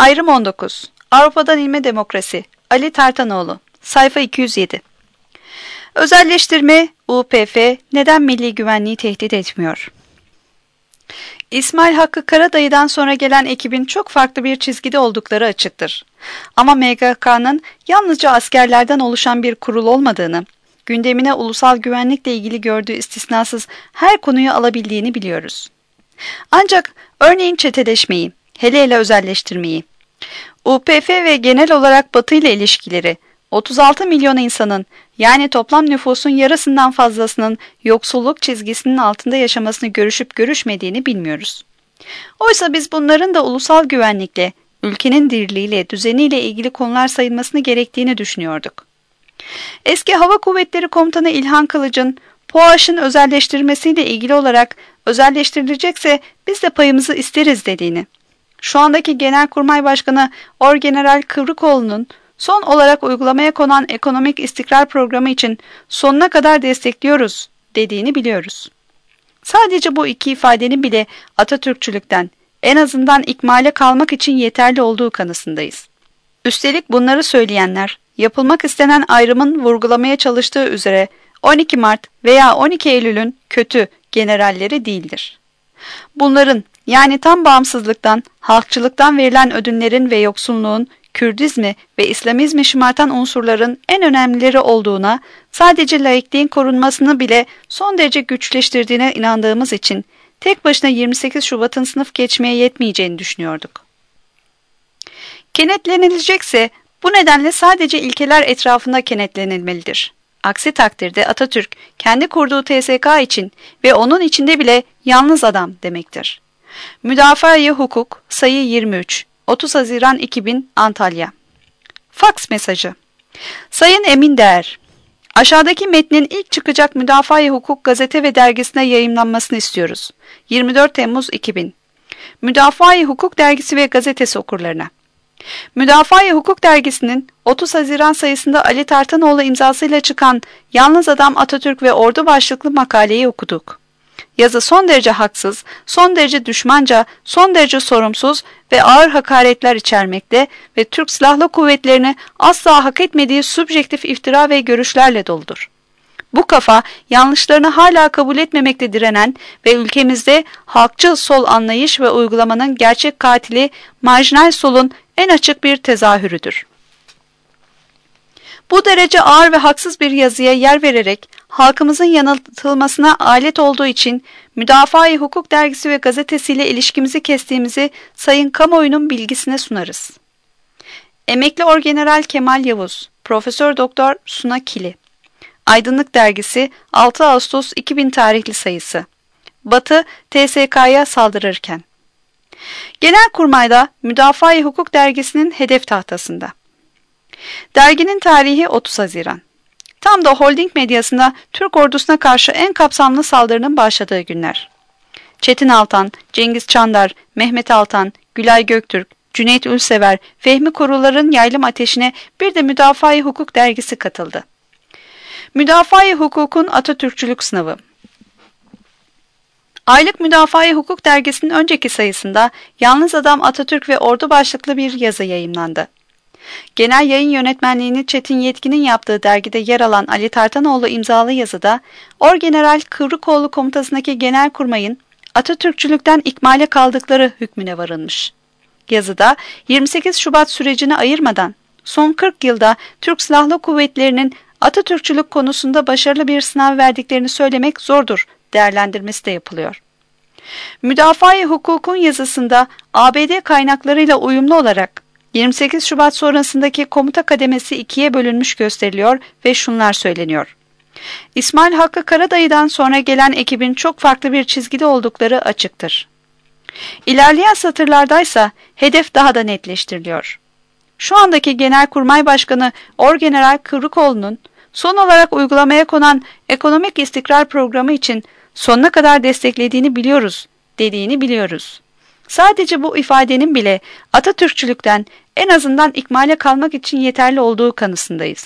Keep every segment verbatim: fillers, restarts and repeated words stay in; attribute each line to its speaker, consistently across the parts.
Speaker 1: Ayrım on dokuz. Avrupa'dan İlme Demokrasi. Ali Tartanoğlu. Sayfa iki yüz yedi. Özelleştirme, U P F neden milli güvenliği tehdit etmiyor? İsmail Hakkı Karadayı'dan sonra gelen ekibin çok farklı bir çizgide oldukları açıktır. Ama M G K'nın yalnızca askerlerden oluşan bir kurul olmadığını, gündemine ulusal güvenlikle ilgili gördüğü istisnasız her konuyu alabildiğini biliyoruz. Ancak örneğin çeteleşmeyi, hele hele özelleştirmeyi, U P F ve genel olarak Batı ile ilişkileri, otuz altı milyon insanın yani toplam nüfusun yarısından fazlasının yoksulluk çizgisinin altında yaşamasını görüşüp görüşmediğini bilmiyoruz. Oysa biz bunların da ulusal güvenlikle, ülkenin dirliğiyle, düzeniyle ilgili konular sayılmasını gerektiğini düşünüyorduk. Eski Hava Kuvvetleri Komutanı İlhan Kılıç'ın POAŞ'ın özelleştirilmesiyle ilgili olarak özelleştirilecekse biz de payımızı isteriz dediğini, şu andaki Genelkurmay Başkanı Orgeneral Kıvrıkoğlu'nun son olarak uygulamaya konan ekonomik istikrar programı için sonuna kadar destekliyoruz dediğini biliyoruz. Sadece bu iki ifadenin bile Atatürkçülükten, en azından ikmale kalmak için yeterli olduğu kanısındayız. Üstelik bunları söyleyenler, yapılmak istenen ayrımın vurgulamaya çalıştığı üzere on iki Mart veya on iki Eylül'ün kötü generalleri değildir. Bunların yani tam bağımsızlıktan, halkçılıktan verilen ödünlerin ve yoksulluğun, Kürdizmi ve İslamizmi şımartan unsurların en önemlileri olduğuna, sadece laikliğin korunmasını bile son derece güçleştirdiğine inandığımız için tek başına yirmi sekiz Şubat'ın sınıf geçmeye yetmeyeceğini düşünüyorduk. Kenetlenilecekse bu nedenle sadece ilkeler etrafında kenetlenilmelidir. Aksi takdirde Atatürk kendi kurduğu T S K için ve onun içinde bile yalnız adam demektir. Müdafaa-i Hukuk, sayı yirmi üç, otuz Haziran iki bin, Antalya. Faks mesajı. Sayın Emin Değer, aşağıdaki metnin ilk çıkacak Müdafaa-i Hukuk gazete ve dergisine yayımlanmasını istiyoruz. yirmi dört Temmuz iki bin. Müdafaa-i Hukuk dergisi ve gazetesi okurlarına. Müdafaa-i Hukuk dergisinin otuz Haziran sayısında Ali Tartanoğlu imzasıyla çıkan Yalnız Adam Atatürk ve Ordu başlıklı makaleyi okuduk. Yazı son derece haksız, son derece düşmanca, son derece sorumsuz ve ağır hakaretler içermekte ve Türk Silahlı Kuvvetleri'ni asla hak etmediği subjektif iftira ve görüşlerle doludur. Bu kafa yanlışlarını hala kabul etmemekte direnen ve ülkemizde halkçı sol anlayış ve uygulamanın gerçek katili marjinal solun en açık bir tezahürüdür. Bu derece ağır ve haksız bir yazıya yer vererek halkımızın yanıltılmasına alet olduğu için Müdafaa-i Hukuk dergisi ve gazetesiyle ilişkimizi kestiğimizi sayın kamuoyunun bilgisine sunarız. Emekli Orgeneral Kemal Yavuz, Profesör Doktor Suna Kili. Aydınlık Dergisi, altı Ağustos iki bin tarihli sayısı. Batı T S K'ya saldırırken. Genelkurmay'da Müdafaa-i Hukuk dergisinin hedef tahtasında. Derginin tarihi otuz Haziran. Tam da holding medyasında Türk ordusuna karşı en kapsamlı saldırının başladığı günler. Çetin Altan, Cengiz Çandar, Mehmet Altan, Gülay Göktürk, Cüneyt Ülsever, Fehmi Korular'ın yaylım ateşine bir de Müdafaa-i Hukuk dergisi katıldı. Müdafaa-i Hukuk'un Atatürkçülük sınavı. Aylık Müdafaa-i Hukuk dergisinin önceki sayısında Yalnız Adam Atatürk ve Ordu başlıklı bir yazı yayımlandı. Genel yayın yönetmenliğini Çetin Yetkin'in yaptığı dergide yer alan Ali Tartanoğlu imzalı yazıda Orgeneral Kıvrıkoğlu komutasındaki Genelkurmay'ın Atatürkçülükten ikmale kaldıkları hükmüne varılmış. Yazıda yirmi sekiz Şubat sürecini ayırmadan son kırk yılda Türk Silahlı Kuvvetleri'nin Atatürkçülük konusunda başarılı bir sınav verdiklerini söylemek zordur değerlendirmesi de yapılıyor. Müdafaa-i Hukuk'un yazısında A B D kaynaklarıyla uyumlu olarak yirmi sekiz Şubat sonrasındaki komuta kademesi ikiye bölünmüş gösteriliyor ve şunlar söyleniyor. İsmail Hakkı Karadayı'dan sonra gelen ekibin çok farklı bir çizgide oldukları açıktır. İlerleyen satırlardaysa hedef daha da netleştiriliyor. Şu andaki Genelkurmay Başkanı Orgeneral Kıvrıkoğlu'nun son olarak uygulamaya konan ekonomik istikrar programı için sonuna kadar desteklediğini biliyoruz, dediğini biliyoruz. Sadece bu ifadenin bile Atatürkçülükten en azından ikmale kalmak için yeterli olduğu kanısındayız.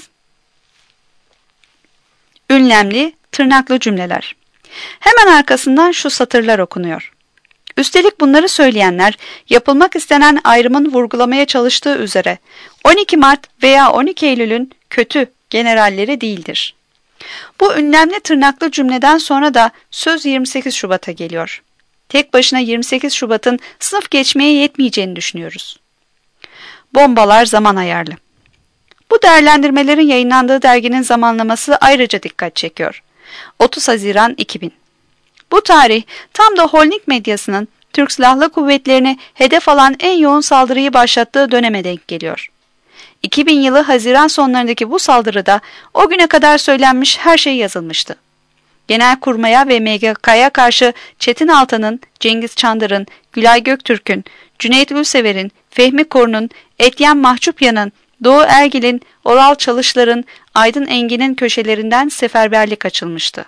Speaker 1: Ünlemli, tırnaklı cümleler. Hemen arkasından şu satırlar okunuyor. Üstelik bunları söyleyenler yapılmak istenen ayrımın vurgulamaya çalıştığı üzere on iki Mart veya on iki Eylül'ün kötü generalleri değildir. Bu ünlemli tırnaklı cümleden sonra da söz yirmi sekiz Şubat'a geliyor. Tek başına yirmi sekiz Şubat'ın sınıf geçmeye yetmeyeceğini düşünüyoruz. Bombalar zaman ayarlı. Bu değerlendirmelerin yayınlandığı derginin zamanlaması ayrıca dikkat çekiyor. otuz Haziran iki bin. Bu tarih tam da holding medyasının Türk Silahlı Kuvvetleri'ni hedef alan en yoğun saldırıyı başlattığı döneme denk geliyor. iki bin yılı Haziran sonlarındaki bu saldırıda o güne kadar söylenmiş her şey yazılmıştı. Genelkurmay'a ve M G K'ya karşı Çetin Altan'ın, Cengiz Çandar'ın, Gülay Göktürk'ün, Cüneyt Ülsever'in, Fehmi Korun'un, Etyen Mahçupyan'ın, Doğu Ergil'in, Oral Çalışlar'ın, Aydın Engin'in köşelerinden seferberlik açılmıştı.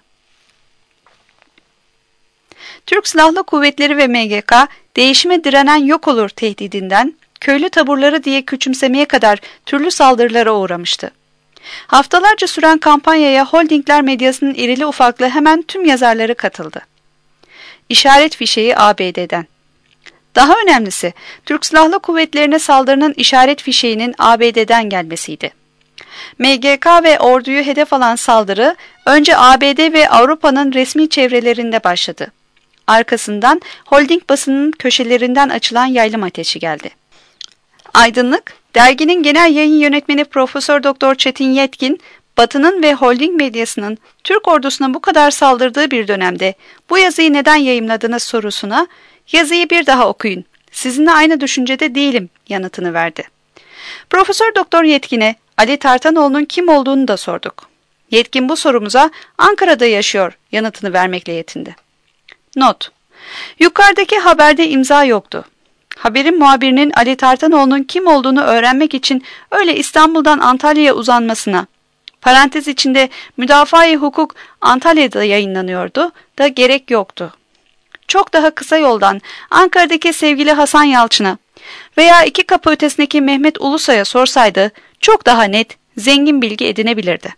Speaker 1: Türk Silahlı Kuvvetleri ve M G K, değişime direnen yok olur tehdidinden, köylü taburları diye küçümsemeye kadar türlü saldırılara uğramıştı. Haftalarca süren kampanyaya holdingler medyasının irili ufaklı hemen tüm yazarları katıldı. İşaret fişeği A B D'den. Daha önemlisi, Türk Silahlı Kuvvetlerine saldırının işaret fişeğinin A B D'den gelmesiydi. M G K ve orduyu hedef alan saldırı önce A B D ve Avrupa'nın resmi çevrelerinde başladı. Arkasından holding basının köşelerinden açılan yaylım ateşi geldi. Aydınlık, derginin genel yayın yönetmeni Profesör Doktor Çetin Yetkin, Batı'nın ve holding medyasının Türk ordusuna bu kadar saldırdığı bir dönemde bu yazıyı neden yayımladınız sorusuna, yazıyı bir daha okuyun, sizinle aynı düşüncede değilim yanıtını verdi. Profesör Doktor Yetkin'e Ali Tartanoğlu'nun kim olduğunu da sorduk. Yetkin bu sorumuza Ankara'da yaşıyor yanıtını vermekle yetindi. Not: Yukarıdaki haberde imza yoktu. Haberin muhabirinin Ali Tartanoğlu'nun kim olduğunu öğrenmek için öyle İstanbul'dan Antalya'ya uzanmasına, parantez içinde Müdafaa-i Hukuk Antalya'da yayınlanıyordu da gerek yoktu. Çok daha kısa yoldan Ankara'daki sevgili Hasan Yalçın'a veya iki kapı ötesindeki Mehmet Ulusay'a sorsaydı çok daha net, zengin bilgi edinebilirdi.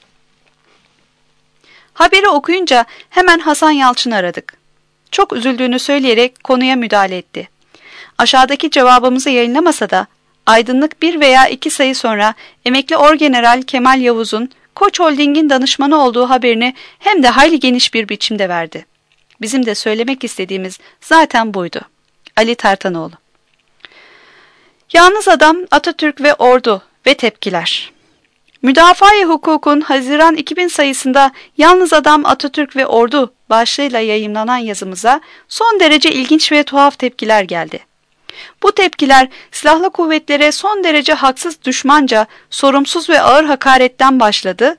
Speaker 1: Haberi okuyunca hemen Hasan Yalçın'ı aradık. Çok üzüldüğünü söyleyerek konuya müdahale etti. Aşağıdaki cevabımızı yayınlamasa da Aydınlık bir veya iki sayı sonra emekli Orgeneral Kemal Yavuz'un Koç Holding'in danışmanı olduğu haberini hem de hayli geniş bir biçimde verdi. Bizim de söylemek istediğimiz zaten buydu. Ali Tartanoğlu. Yalnız Adam, Atatürk ve Ordu ve tepkiler. Müdafaa-i Hukuk'un Haziran iki bin sayısında Yalnız Adam, Atatürk ve Ordu başlığıyla yayımlanan yazımıza son derece ilginç ve tuhaf tepkiler geldi. Bu tepkiler silahlı kuvvetlere son derece haksız, düşmanca, sorumsuz ve ağır hakaretten başladı.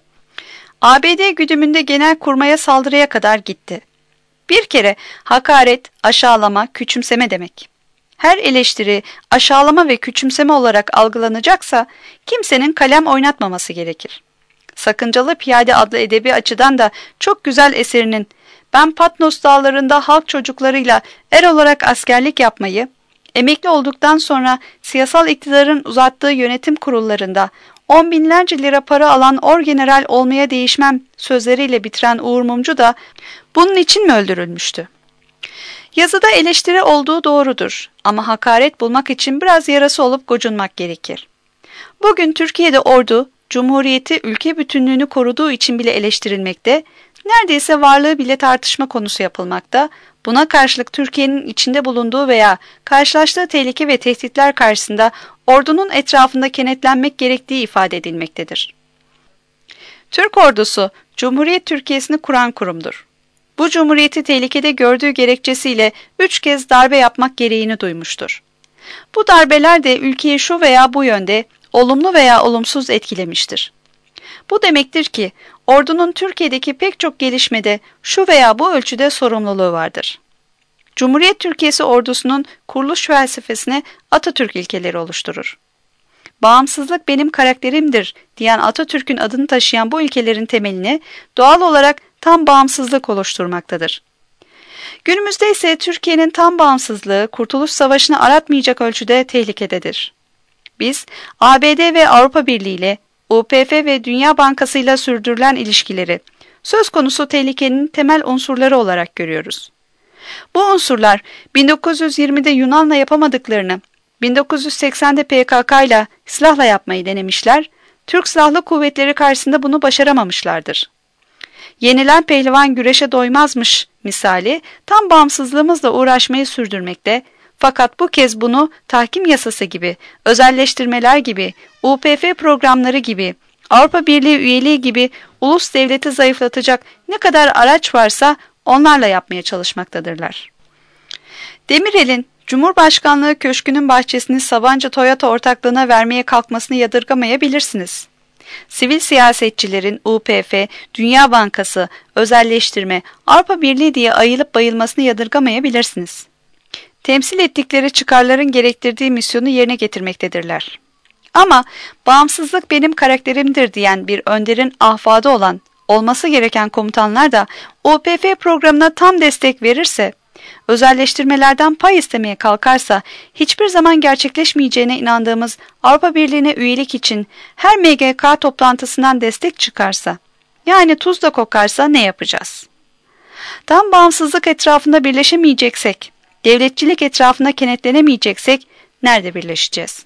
Speaker 1: A B D güdümünde Genelkurmay'a saldırıya kadar gitti. Bir kere hakaret, aşağılama, küçümseme demek. Her eleştiri aşağılama ve küçümseme olarak algılanacaksa kimsenin kalem oynatmaması gerekir. Sakıncalı Piyade adlı edebi açıdan da çok güzel eserinin "Ben Patnos dağlarında halk çocuklarıyla er olarak askerlik yapmayı, emekli olduktan sonra siyasal iktidarın uzattığı yönetim kurullarında on binlerce lira para alan orgeneral olmaya değişmem" sözleriyle bitiren Uğur Mumcu da bunun için mi öldürülmüştü? Yazıda eleştiri olduğu doğrudur ama hakaret bulmak için biraz yarası olup gocunmak gerekir. Bugün Türkiye'de ordu, Cumhuriyeti ülke bütünlüğünü koruduğu için bile eleştirilmekte, neredeyse varlığı bile tartışma konusu yapılmakta, buna karşılık Türkiye'nin içinde bulunduğu veya karşılaştığı tehlike ve tehditler karşısında ordunun etrafında kenetlenmek gerektiği ifade edilmektedir. Türk ordusu, Cumhuriyet Türkiye'sini kuran kurumdur. Bu cumhuriyeti tehlikede gördüğü gerekçesiyle üç kez darbe yapmak gereğini duymuştur. Bu darbeler de ülkeyi şu veya bu yönde olumlu veya olumsuz etkilemiştir. Bu demektir ki ordunun Türkiye'deki pek çok gelişmede şu veya bu ölçüde sorumluluğu vardır. Cumhuriyet Türkiye'si ordusunun kuruluş felsefesine Atatürk ilkeleri oluşturur. Bağımsızlık benim karakterimdir diyen Atatürk'ün adını taşıyan bu ilkelerin temelini doğal olarak tam bağımsızlık oluşturmaktadır. Günümüzde ise Türkiye'nin tam bağımsızlığı Kurtuluş Savaşı'nı aratmayacak ölçüde tehlikededir. Biz A B D ve Avrupa Birliği ile U P F ve Dünya Bankası ile sürdürülen ilişkileri söz konusu tehlikenin temel unsurları olarak görüyoruz. Bu unsurlar bin dokuz yüz yirmide Yunan'la yapamadıklarını bin dokuz yüz seksende P K K ile silahla yapmayı denemişler, Türk Silahlı Kuvvetleri karşısında bunu başaramamışlardır. Yenilen pehlivan güreşe doymazmış misali tam bağımsızlığımızla uğraşmayı sürdürmekte, fakat bu kez bunu tahkim yasası gibi, özelleştirmeler gibi, U P F programları gibi, Avrupa Birliği üyeliği gibi ulus devleti zayıflatacak ne kadar araç varsa onlarla yapmaya çalışmaktadırlar. Demirel'in Cumhurbaşkanlığı Köşkü'nün bahçesini Sabancı Toyota ortaklığına vermeye kalkmasını yadırgamayabilirsiniz. Sivil siyasetçilerin U P F, Dünya Bankası, özelleştirme, Avrupa Birliği diye ayılıp bayılmasını yadırgamayabilirsiniz. Temsil ettikleri çıkarların gerektirdiği misyonu yerine getirmektedirler. Ama bağımsızlık benim karakterimdir diyen bir önderin ahfadı olan, olması gereken komutanlar da U P F programına tam destek verirse, özelleştirmelerden pay istemeye kalkarsa, hiçbir zaman gerçekleşmeyeceğine inandığımız Avrupa Birliği'ne üyelik için her M G K toplantısından destek çıkarsa, yani tuz da kokarsa ne yapacağız? Tam bağımsızlık etrafında birleşemeyeceksek, devletçilik etrafında kenetlenemeyeceksek nerede birleşeceğiz?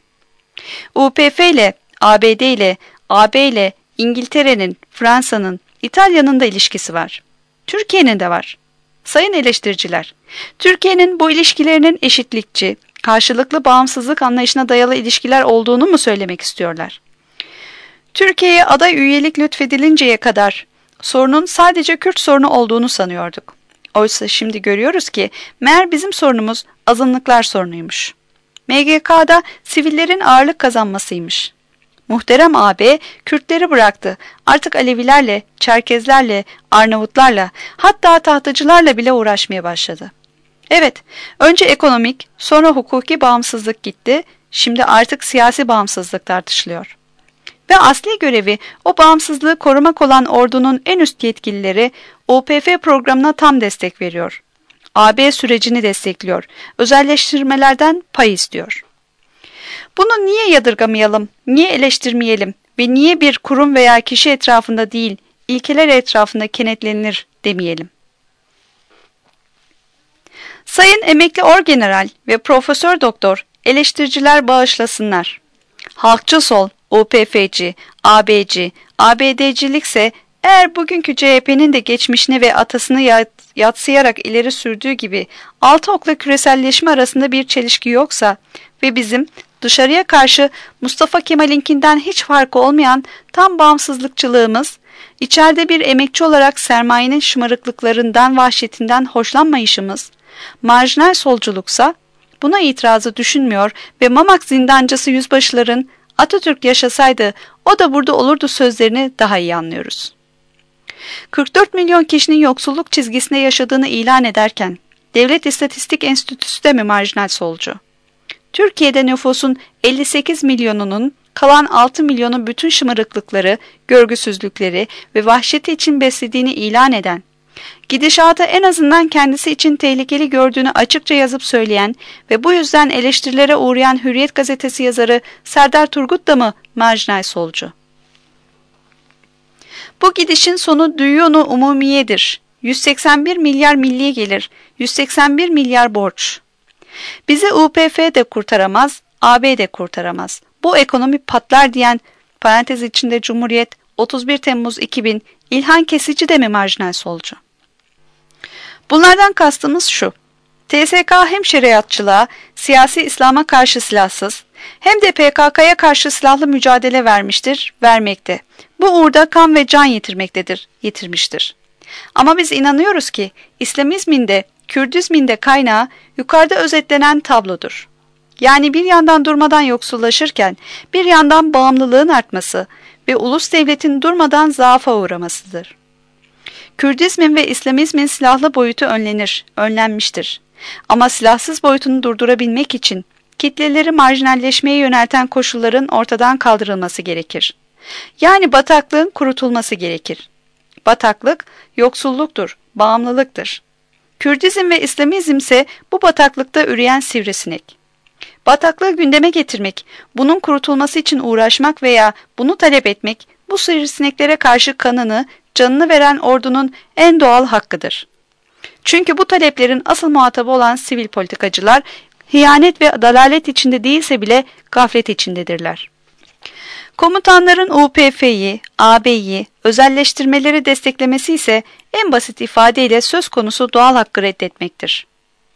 Speaker 1: U P F ile, A B D ile, A B ile, İngiltere'nin, Fransa'nın, İtalya'nın da ilişkisi var. Türkiye'nin de var. Sayın eleştiriciler, Türkiye'nin bu ilişkilerinin eşitlikçi, karşılıklı bağımsızlık anlayışına dayalı ilişkiler olduğunu mu söylemek istiyorlar? Türkiye'ye aday üyelik lütfedilinceye kadar sorunun sadece Kürt sorunu olduğunu sanıyorduk. Oysa şimdi görüyoruz ki meğer bizim sorunumuz azınlıklar sorunuymuş. M G K'da sivillerin ağırlık kazanmasıymış. Muhterem A B Kürtleri bıraktı. Artık Alevilerle, Çerkezlerle, Arnavutlarla, hatta tahtacılarla bile uğraşmaya başladı. Evet, önce ekonomik, sonra hukuki bağımsızlık gitti, şimdi artık siyasi bağımsızlık tartışılıyor. Ve asli görevi o bağımsızlığı korumak olan ordunun en üst yetkilileri U P F programına tam destek veriyor. A B sürecini destekliyor, özelleştirmelerden pay istiyor. Bunu niye yadırgamayalım, niye eleştirmeyelim ve niye bir kurum veya kişi etrafında değil, ilkeler etrafında kenetlenir demeyelim? Sayın emekli orgeneral ve profesör doktor eleştiriciler bağışlasınlar. Halkçı sol, U P F'ci, A B'ci, A B D'cilikse eğer bugünkü C H P'nin de geçmişini ve atasını yadsıyarak ileri sürdüğü gibi altı okla küreselleşme arasında bir çelişki yoksa ve bizim dışarıya karşı Mustafa Kemal'inkinden hiç farkı olmayan tam bağımsızlıkçılığımız, içeride bir emekçi olarak sermayenin şımarıklıklarından, vahşetinden hoşlanmayışımız, marjinal solculuksa buna itirazı düşünmüyor ve Mamak zindancısı yüzbaşıların Atatürk yaşasaydı o da burada olurdu sözlerini daha iyi anlıyoruz. kırk dört milyon kişinin yoksulluk çizgisinde yaşadığını ilan ederken Devlet İstatistik Enstitüsü de mi marjinal solcu? Türkiye'de nüfusun elli sekiz milyonunun kalan altı milyonu bütün şımarıklıkları, görgüsüzlükleri ve vahşeti için beslediğini ilan eden, gidişatı en azından kendisi için tehlikeli gördüğünü açıkça yazıp söyleyen ve bu yüzden eleştirilere uğrayan Hürriyet gazetesi yazarı Serdar Turgut da mı marjinal solcu? Bu gidişin sonu düyunu umumiyedir. yüz seksen bir milyar milli gelir, yüz seksen bir milyar borç. Bizi U P F de kurtaramaz, A B de kurtaramaz. Bu ekonomi patlar diyen, parantez içinde Cumhuriyet, otuz bir Temmuz iki bin, İlhan Kesici de mi marjinal solcu? Bunlardan kastımız şu: T S K hem şeriatçılığa, siyasi İslam'a karşı silahsız, hem de P K K'ya karşı silahlı mücadele vermiştir, vermekte. Bu uğurda kan ve can yitirmektedir, yitirmiştir. Ama biz inanıyoruz ki İslamizmin de, Kürdizmin de kaynağı yukarıda özetlenen tablodur. Yani bir yandan durmadan yoksullaşırken bir yandan bağımlılığın artması ve ulus devletin durmadan zaafa uğramasıdır. Kürdizmin ve İslamizmin silahlı boyutu önlenir, önlenmiştir. Ama silahsız boyutunu durdurabilmek için kitleleri marjinalleşmeye yönelten koşulların ortadan kaldırılması gerekir. Yani bataklığın kurutulması gerekir. Bataklık yoksulluktur, bağımlılıktır. Kürdizm ve İslamizm ise bu bataklıkta üreyen sivrisinek. Bataklığı gündeme getirmek, bunun kurutulması için uğraşmak veya bunu talep etmek, bu sivrisineklere karşı kanını, canını veren ordunun en doğal hakkıdır. Çünkü bu taleplerin asıl muhatabı olan sivil politikacılar, hıyanet ve dalalet içinde değilse bile gaflet içindedirler. Komutanların U P F'yi, A B'yi, özelleştirmeleri desteklemesi ise en basit ifadeyle söz konusu doğal hakkı reddetmektir.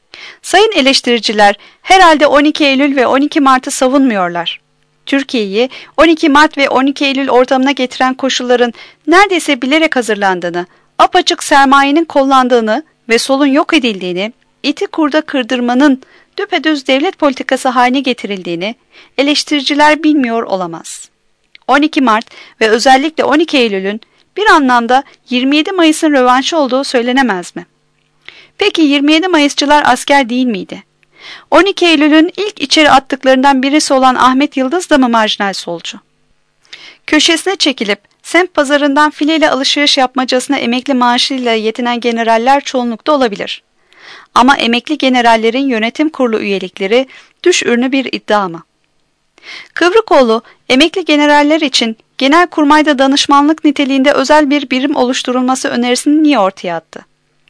Speaker 1: Sayın eleştiriciler herhalde on iki Eylül ve on iki Mart'ı savunmuyorlar. Türkiye'yi on iki Mart ve on iki Eylül ortamına getiren koşulların neredeyse bilerek hazırlandığını, apaçık sermayenin kollandığını ve solun yok edildiğini, iti kurda kırdırmanın düpedüz devlet politikası haline getirildiğini eleştiriciler bilmiyor olamaz. on iki Mart ve özellikle on iki Eylül'ün bir anlamda yirmi yedi Mayıs'ın rövanşı olduğu söylenemez mi? Peki yirmi yedi Mayısçılar asker değil miydi? on iki Eylül'ün ilk içeri attıklarından birisi olan Ahmet Yıldız da mı marjinal solcu? Köşesine çekilip semt pazarından fileyle alışveriş yapmacasına emekli maaşıyla yetinen generaller çoğunlukta olabilir. Ama emekli generallerin yönetim kurulu üyelikleri düş ürünü bir iddia mı? Kıvrıkoğlu, emekli generaller için Genelkurmay'da danışmanlık niteliğinde özel bir birim oluşturulması önerisini niye ortaya attı?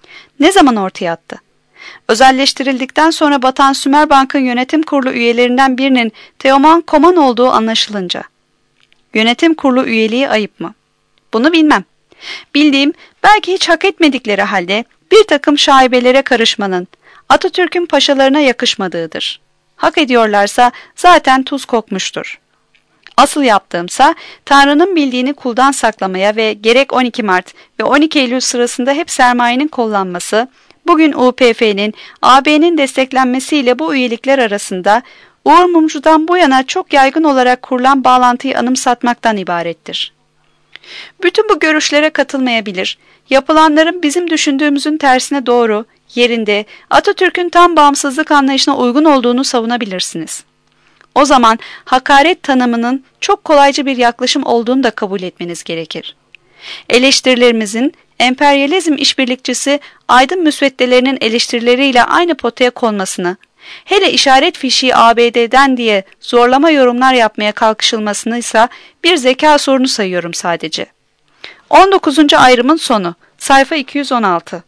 Speaker 1: Ne zaman ortaya attı? Özelleştirildikten sonra batan Sümerbank'ın yönetim kurulu üyelerinden birinin Teoman Koman olduğu anlaşılınca. Yönetim kurulu üyeliği ayıp mı? Bunu bilmem. Bildiğim, belki hiç hak etmedikleri halde bir takım şaibelere karışmanın Atatürk'ün paşalarına yakışmadığıdır. Hak ediyorlarsa zaten tuz kokmuştur. Asıl yaptığımsa Tanrı'nın bildiğini kuldan saklamaya ve gerek on iki Mart ve on iki Eylül sırasında hep sermayenin kullanması, bugün U P F'nin, A B'nin desteklenmesiyle bu üyelikler arasında Uğur Mumcu'dan bu yana çok yaygın olarak kurulan bağlantıyı anımsatmaktan ibarettir. Bütün bu görüşlere katılmayabilir, yapılanların bizim düşündüğümüzün tersine doğru, yerinde, Atatürk'ün tam bağımsızlık anlayışına uygun olduğunu savunabilirsiniz. O zaman hakaret tanımının çok kolayca bir yaklaşım olduğunu da kabul etmeniz gerekir. Eleştirilerimizin emperyalizm işbirlikçisi aydın müsveddelerinin eleştirileriyle aynı potaya konmasını, hele işaret fişi A B D'den diye zorlama yorumlar yapmaya kalkışılmasını ise bir zeka sorunu sayıyorum sadece. on dokuzuncu ayrımın sonu, sayfa iki yüz on altı.